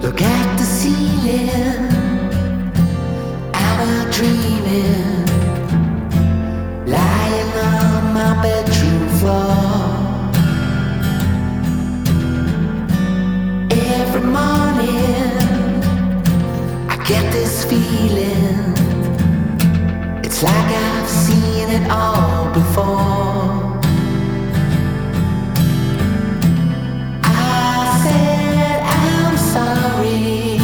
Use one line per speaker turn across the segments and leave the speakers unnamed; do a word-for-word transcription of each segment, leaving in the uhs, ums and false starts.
Look at the ceiling, I'm out dreaming, lying on my bedroom floor. Every morning I get this feeling, it's like I've seen it all before. I said I'm sorry,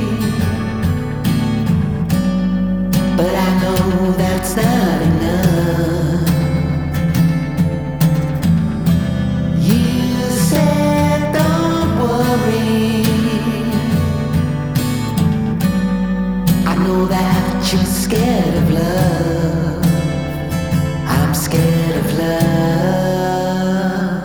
but I know that's not enough. You said don't worry, I know that you're scared of love. I'm scared of love.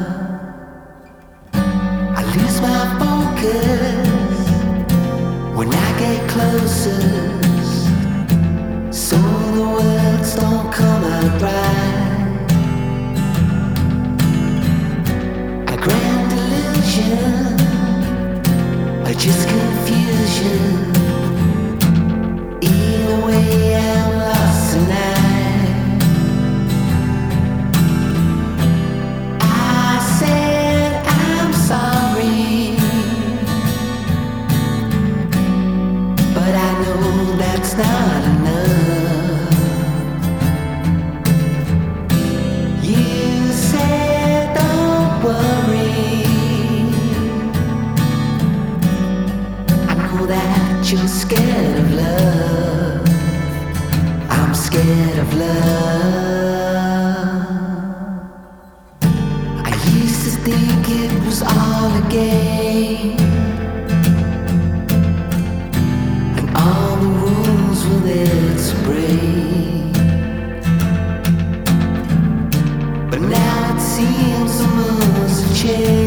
I lose my focus when I get closest, so the words don't come out right. A grand illusion, or just confusion. Either way, I'm lost tonight. I said I'm sorry, but I know that's not enough. You said don't worry, I know that you're scared of love. I'm scared of love. I used to think it was all a game, and all the rules were there to break. But now it seems the moons have changed.